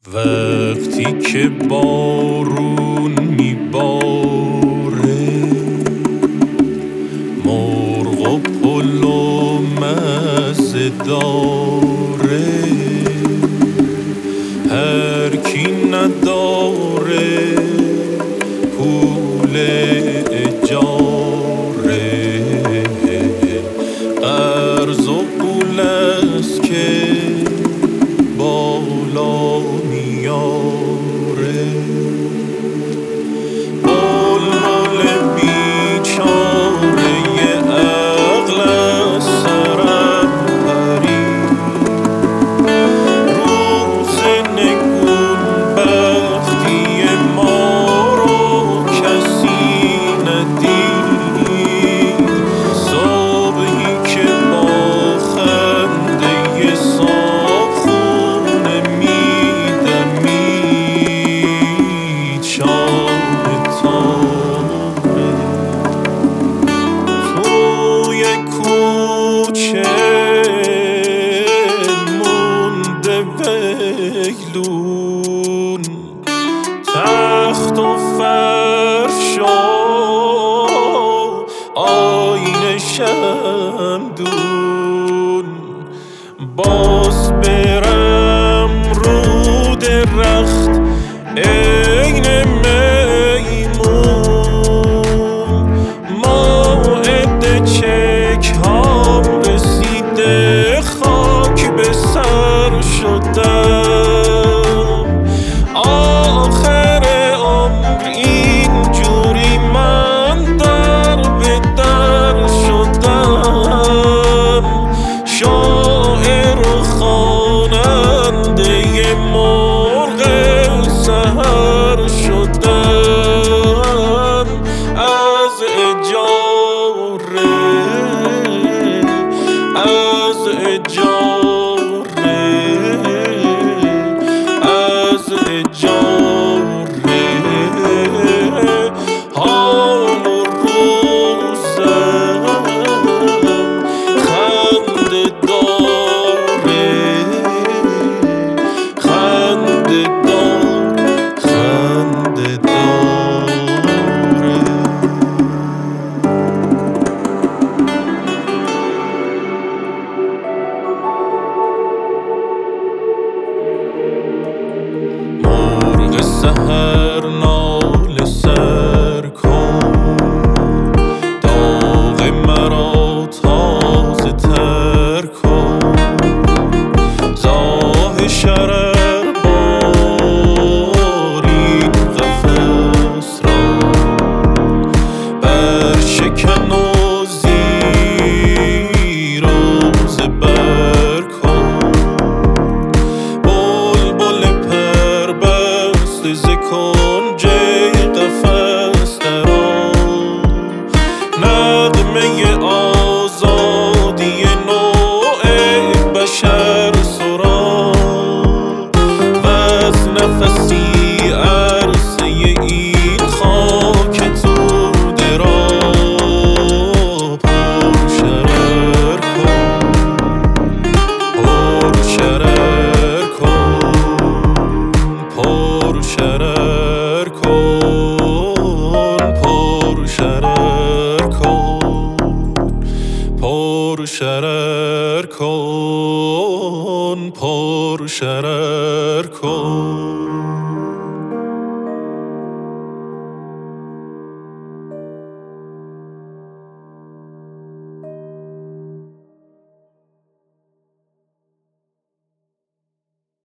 وقتی که بارون میباره، مرغ و پلو مزه داره، هر کی نداره پول اجاره، قرض و پول است که بالا میاره. بلبل بیچاره عقل از سرم پرید، روز نگون بختی ما رو کسی ندید، صبحی که با خنده صابخونه میدمید، شام تاره توی کوچه مونده ویلون، تخت و فرش و آینه شمدون، باز برم رو درخت عین میمون، موعد چک هام رسیده خاک به سر شدم، آخر عمر اینجوری من در به در شدم، شاعر و خواننده مرغ سحر شدم، از اجاره از اجاره از اجاره، حال و روزم خنده داره، خنده داره، خنده داره. مرغ سحر ناله سر کن، داغ مرا تازه تر کن، زاه شرر بارید قفس را، برشکن و زیر و زبر کن، بلبل پر بسته ز کنج قفس درآ، نغمه آزادی نوع بشر سرا، وز نفسی عرصه این خاک توده را پر شرر کن، پر شرر کن، پر شرر کن، پر شرر کن، پر شرر کن، پر شرر کن.